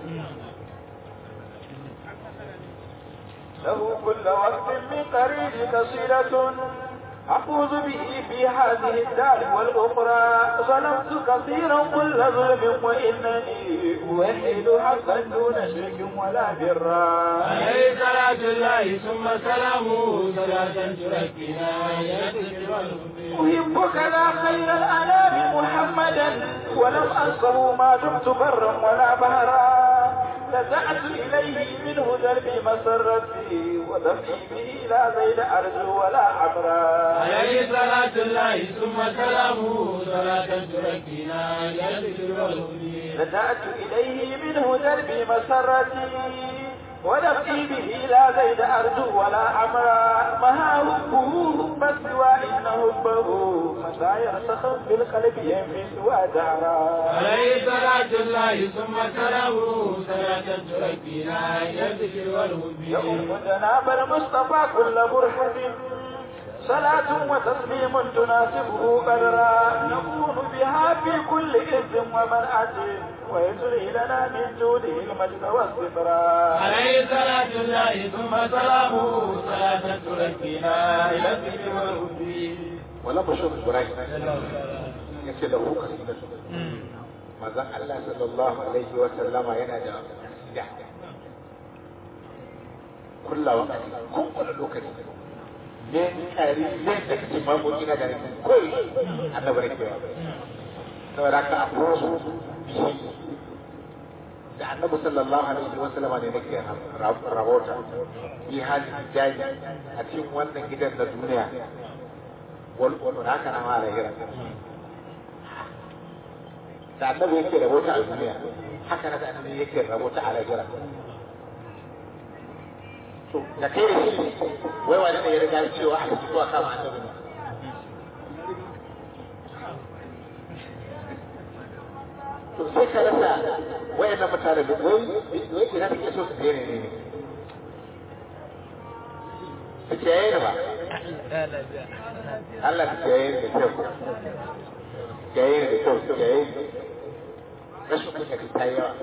S2: له كل وقت من قريب قصيرة أفوز به في هذه الدار والأخرى ظلمت كثيرا كل ظلم وإنني أوحد حقا دون شرك ولا برا
S1: عليه صلاة الله ثم سلامه صلاة تركنا
S2: أحبك لا خير الأنام محمدا ولم أنصه ما دمت برا ولا بهرا لزعت إليه منه دربي مسرتي ودفعي به لا زيد أرجو ولا عبرا
S1: عليه صلاة الله ثم سلامه صلاة تركنا
S2: لزعت إليه منه دربي مسرتي ودفعي به لا زيد أرجو ولا عبرا مها هبه هب السوى إن هبه متى يرتخم في القلب ينفي سوى دعرا
S1: عليه صلاة الله ثم سلامه صلاة تركنا يذكر والهدي
S2: يؤم جناب المصطفى كل مرحب صلاة وتسليم تناسبه قدرا نكون بها في كل إذ ومنعة ويجري لنا من جوده المجد والسترا
S1: عليه صلاة الله ثم سلامه صلاة تركنا إلى الذكر والهدي
S3: ولما شوف إبراهيم يكي له قصيدة ماذا الله صلى الله عليه وسلم ينادى قصيدة كل وقت كل لوكت من قريب تكتمام إلى ذلك كل أنا بريك فذاك أفروز به da annabi sallallahu alaihi wa sallama ne nake rabota bi hali jaji a cikin wannan gidan na duniya wal wal haka na mala hira da annabi yake rabota a duniya haka na da annabi yake rabota a lahira to da kai da shi wai wani da ya riga cewa a cikin zuwa kama annabi ne to sai ka rasa wayannan mutane da wai wai ina take so su je ne ne su ce yayin ba Allah ta ce yayin da kyau yayin da kyau yayin rashin kunya ta yi yawa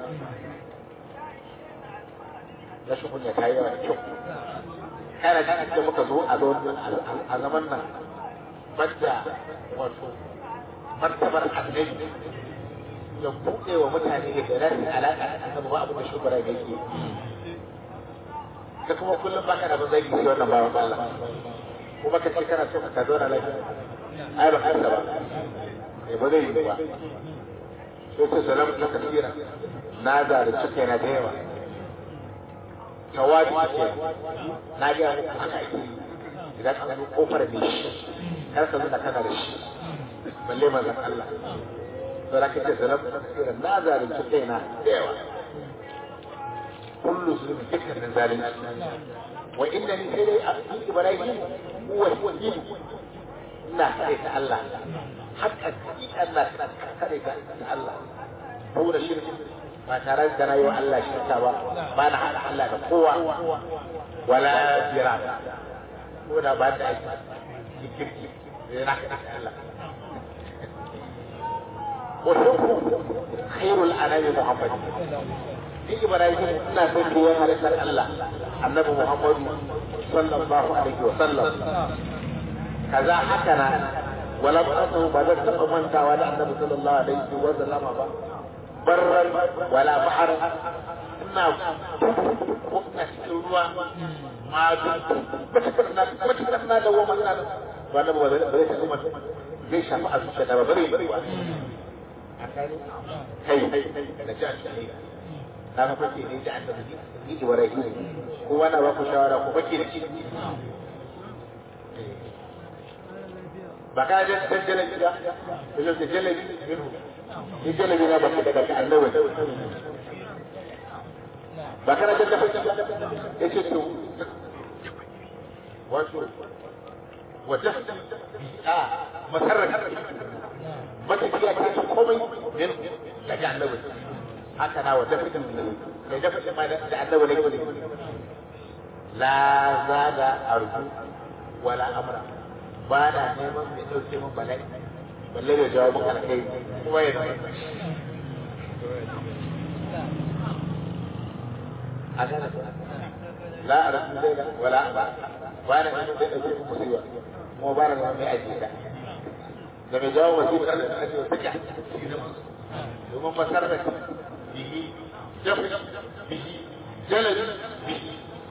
S3: rashin kunya ta yi yawa da kyau kana cikin da muka zo a a zaman nan badda wato martabar annabi ya buɗe wa mutane da rashin alaƙa da annabi ba abin da shugaba da yake ka kuma kullum baka da bazai yi wannan bawan Allah kuma ka ce kana so ka zo na lafiya ai ba haka ba eh ba zai yi ba sai ta salamu ta kasira na da da suke na da yawa tawadi ce na ga muku haka ake idan an zo kofar da shi kar ka zo da kana da shi balle manzon Allah فلكن تسلم تفسير لا زال سقينا ديوة كل سلم فكر من ذلك وإنني سيدي أبدي إبراهيم هو الدين لا كريك الله حتى أن لا كريك الله هو الشرك ما ترى دنا يو الله شركا ما نحن الله بقوة ولا جرام ولا بعد أي يكفي نحن الله وحبه خير الأنام محمد في إبراهيم إنا سنكي على الله النبي محمد sallallahu alaihi wa sallam kaza haka na wala ba ba da taba mantawa da annabi sallallahu alaihi wa sallam ba barran wala bahar ina ko na cikin ruwa ma duk na mutakar na da wannan nan wala ba zai ba zai kuma zai shafi a zuciya da bare bare kai da jaji na ga fake ne da annabi yi ji warai ko wani ba ku shawara ko fake da shi ba ka je dajjala gida ko je dajjala minhu dajjala gida ba daga annabi ba kana da fake yace to wato wata a masarraka mata kiya ta komai din daga annabi haka na wata fitin da da fitin ma da annabi ne la zaga arju wala amra ba na neman mai dauke min bala'i balle da jawabin alkai kuma ya azana la arju zaga wala amra ba na neman mai dauke min musiba kuma ba na neman mai ajiyata da mai jawo musiba da ake saka domin fasar da bihi jafi bihi jalal bihi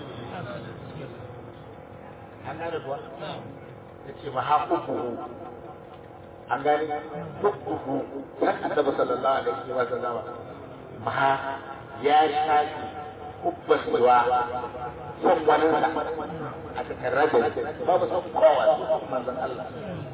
S3: an gane kuwa ya ce ma haƙuƙu an gane haƙuƙu san annabi sallallahu alaihi wa sallama ma ya shafi kubbasuwa son wani sa a takarrar da babu son kowa manzon Allah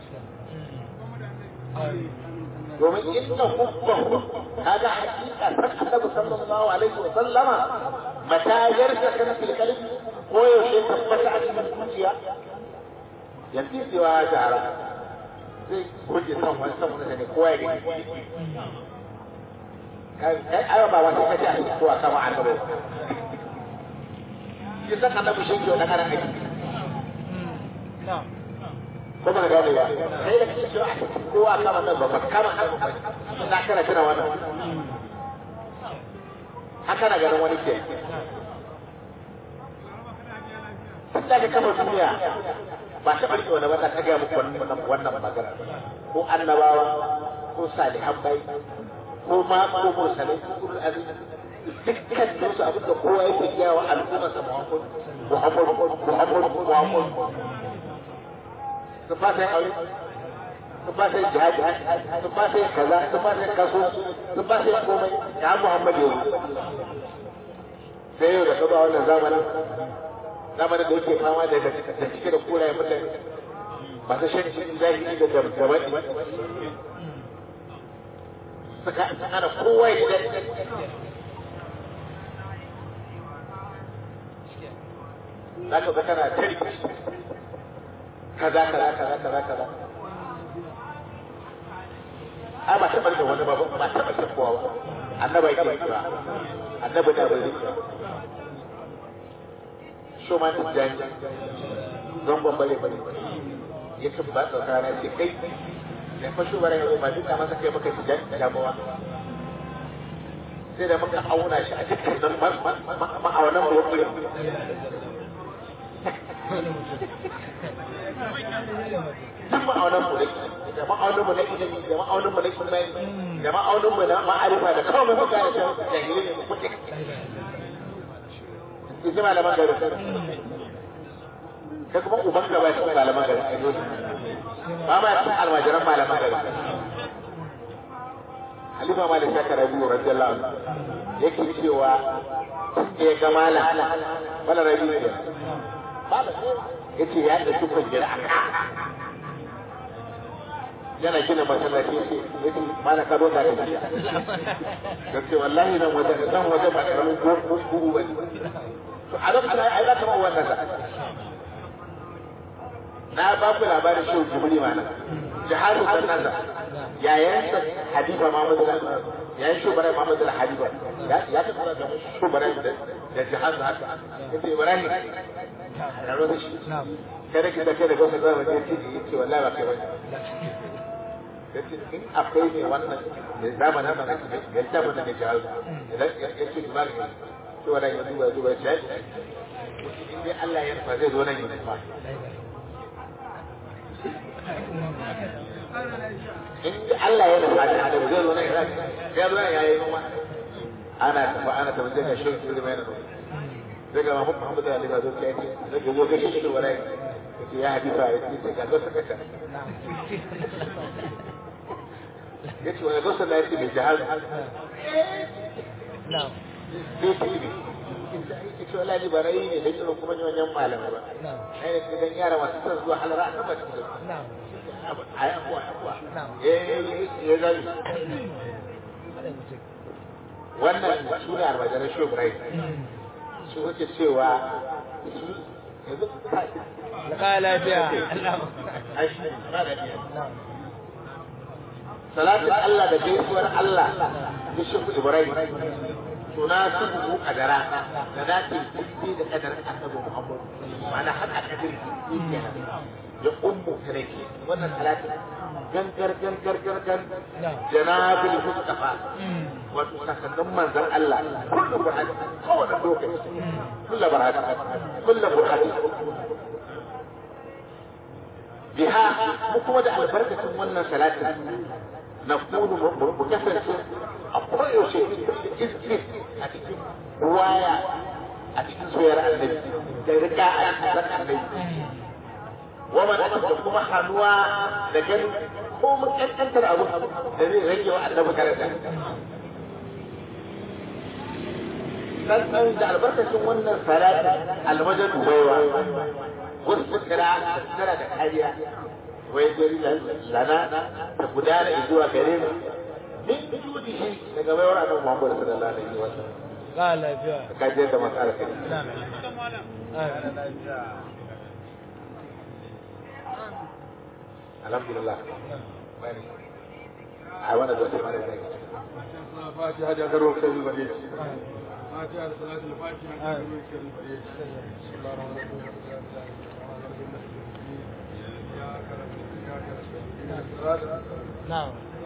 S3: domin inna hubbahu kaga hakika san annabi sallallahu alaihi wa sallama matayar da kana fil qalbi ko yaushe tabbata a cikin zuciya yanzu cewa jara zai goge san wani san wani ne kowa ya gani kai ai ba wata kace a cikin kowa kama annabi shi san annabi shi ke da kana aiki na'am ko ba gane ba sai da kike cewa kowa kama nan ba kama na kana tana wannan haka na garin wani ke sai da kama duniya ba ta barke wani wata ta ga muku wannan magana ko annabawa ko salihan bai ko ma ko mursalai ko ulul azmi dukkan su abin da kowa yake gaya wa al'umma sa Muhammad Muhammad Muhammad Muhammad su fasa aure su fasa jihadi su fasa kaza su fasa kaso su fasa komai ya Muhammad yau sai yau da ka ba wannan zamanin zamanin da yake fama da da cike da kurayen mutane masu shan zahiri da gabani suka ana kowa ya da za ka ga kana tari kaza kaza kaza kaza kaza a ba taɓa da wani ba ba taɓa da kowa ba annaba yake ba annaba da bai ba so ma ta jani zangon bare bare yake ba tsaka na ce kai da fasho bare yau ba duka masa kai maka ji jani damuwa sai da muka auna shi a dukkan ma'aunan da wani duk ma'aunan mu da ma'aunan mu na ilimi da ma'aunan mu na imani da ma'aunan mu na ma'arifa da kawai muka gane ta jahili ne mu kuɗi isi malaman gari ka kuma uban ka ba shi malaman gari ba ma cikin almajiran malaman gari Halifa Malik Shaka Rabi'u radiyallahu anhu yake cewa ya ga malam wala Rabi'u ne yace ya da dukkan jira aka yana gina masallaci yace mana ka rota ka ji yace wallahi nan wajen nan wajen ba karamin gugu ba to a lokacin ai za ka ba wannan sa na ba ku labarin shi Jibril mana jihadu sannan yayin Hadifa Muhammad yayin shugaban Muhammad al-Hadifa ya ya ta fara da shugaban da jihadu haka yace Ibrahim na rodo shi kada ki da kai da gwamnati zama je ci yace wallahi ba kai ba yace in akwai ne wannan zamanin nan ya tabbata da jihadu idan yace duba ne to wannan ya duba duba shi in dai Allah ya nufa zai zo nan ya nufa in Allah ya nufa da Adamu zai zo nan ya nufa ya zo nan ya yi noma ana tafa ana tafa zai ga shirin da mai nuna zai ga Muhammad Muhammad Ali ba zo kai zai ga zo ga shi wala ya hadisa ya ce ga zo saka ta yace wani zo sallah yace mai jihar na'am ita wala ni ba rai ne da irin kuma ni wannan malama ba ai ne dan yara masu son zuwa halara a tabbata na'am ai abuwa abuwa eh eh zai wannan sura arbajar shobrai su kake cewa yanzu
S1: ka lafiya
S3: ai shi ba da na'am salatin Allah da gaisuwar Allah da shi Ibrahim tunasibu kadara da dace cikin da kadar annabi Muhammad mana haka kadir kenan ya ummu tareki wannan salatin gangar gangar gangar janabul mustafa wato sakannin manzon Allah kullu burhan kowane lokaci kullu burhan kullu burhan biha mu kuma da albarkacin wannan salatin نكون مكفر أقرأ شيء إذن أتكلم رواية أتكلم سويرة النبي كذلك أتكلم النبي ومن أتكلم حنوى لكن هو من أنت الأول الذي رجع أنه كرده فأنت على بركة من الصلاة المجد هو وسط القراءة السنة الحالية ويجري لنا تقدار إذوا كريم من وجوده نجمع ورا محمد صلى الله عليه وسلم
S1: قال جاء
S3: كذا مسألة كريم
S1: نعم
S3: الحمد لله حيوان الدوسي ما لديك
S2: فاتحة جاكروا كتاب البديع فاتحة صلاة الفاتحة جاكروا كتاب البديع بسم الله الرحمن الرحيم
S1: نعم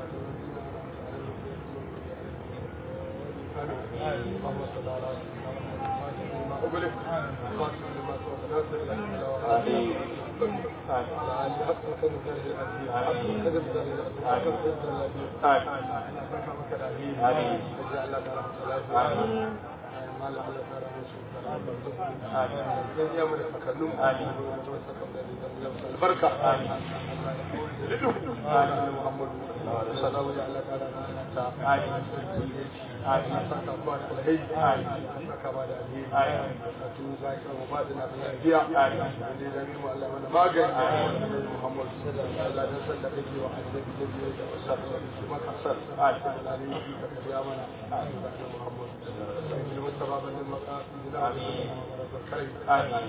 S2: اللهم صل على سيدنا محمد خاتم لما سبق ناصر
S3: آمين
S2: على آله حق قدر العزيز حق قدر العزيز آمين وجعل لنا رحمة الله آمين ما لعل ترى آمين يا من تكلم آمين البركة آمين آمين محمد صلى الله عليه وسلم آمين آمين سكت أخبار الهي آمين سكت بعد الهي آمين توزعك ومبادنا بالأنبياء آمين الذي لم يعلم من ما جاء آمين محمد صلى الله عليه وسلم به وعن النبي الذي وصل بما حصل آمين عليه في قيامنا آمين بعد محمد سيد المتبع من المقاصد آمين آمين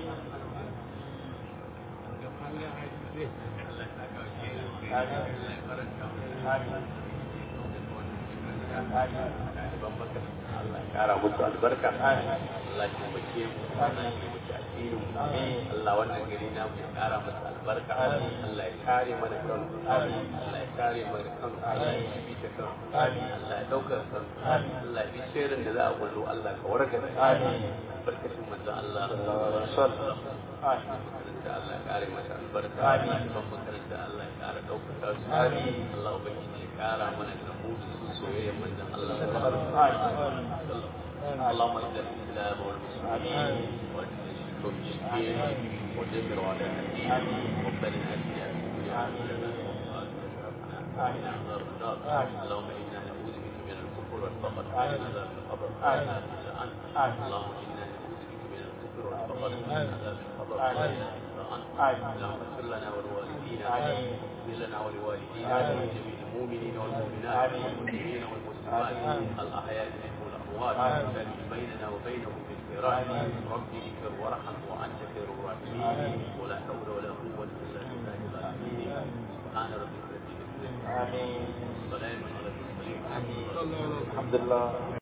S3: Allah ya kara musu albarka Allah ya taimake mu Allah ya taimake addinin mu Allah wannan gari na mu ya kara masa albarka Allah ya kare mana kan Allah ya kare mana kan Allah ya bi ta kan Allah ya dauka kan Allah ya bi shirin da za a kullu Allah ka warka amin barkatun manzo Allah sallallahu alaihi wasallam da Allah ya kare masa albarka amin ban makaranta Allah ya kara dauka su amin Allah ubangiji ya kara mana da mu soyayya manzo Allah sallallahu alaihi wasallam اللهم اجعل الاسلام والمسلمين واجعل الشرك والمشركين ودمر على الدين ربنا اتنا في الدنيا حسنه وفي الاخره حسنه اللهم انا نعوذ بك من الكفر والفقر ومن عذاب القبر اللهم انا نعوذ بك من الكفر والفقر ومن عذاب القبر اللهم اغفر لنا ولوالدينا واغفر لنا ولوالدينا ولجميع المؤمنين والمؤمنات والمسلمين والمسلمات الاحياء منهم والاموات بيننا وبينهم بالخيرات رب اغفر وارحم وانت خير الراحمين ولا حول ولا قوه الا بالله العظيم سبحان ربك رب العزه عما يصفون وسلام على المرسلين الحمد لله